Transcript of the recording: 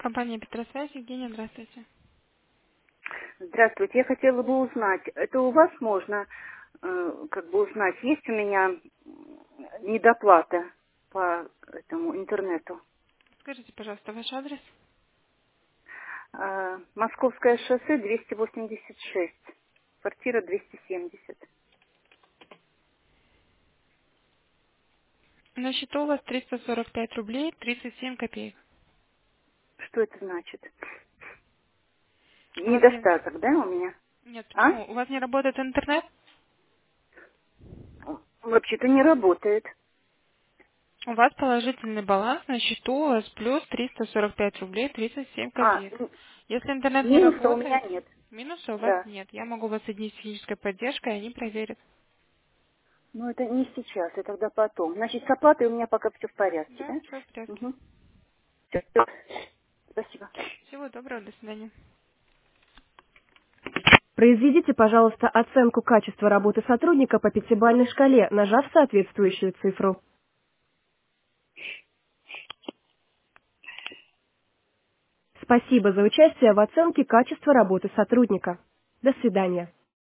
Компания Петросвязь. Евгения, здравствуйте. Здравствуйте. Я хотела бы узнать, это у вас можно как бы узнать, есть у меня недоплата по этому интернету? Скажите, пожалуйста, ваш адрес. Московское шоссе 286, квартира 270. На счету у вас 345 рублей 37 копеек. Что это значит? У вас не... Недостаток, да, у меня? Нет, А? почему? У вас не работает интернет? Вообще-то не работает. У вас положительный баланс на счету у вас плюс 345 рублей 37 копеек. Если интернет не Минуса у меня работает, нет. минуса у вас Да. нет. Я могу вас соединить с физической поддержкой, и они проверят. Но это не сейчас, это тогда потом. Значит, с оплатой у меня пока все в порядке, Да, все в да? порядке. Угу. Спасибо. Всего доброго, до свидания. Произведите, пожалуйста, оценку качества работы сотрудника по пятибалльной шкале, нажав соответствующую цифру. Спасибо за участие в оценке качества работы сотрудника. До свидания.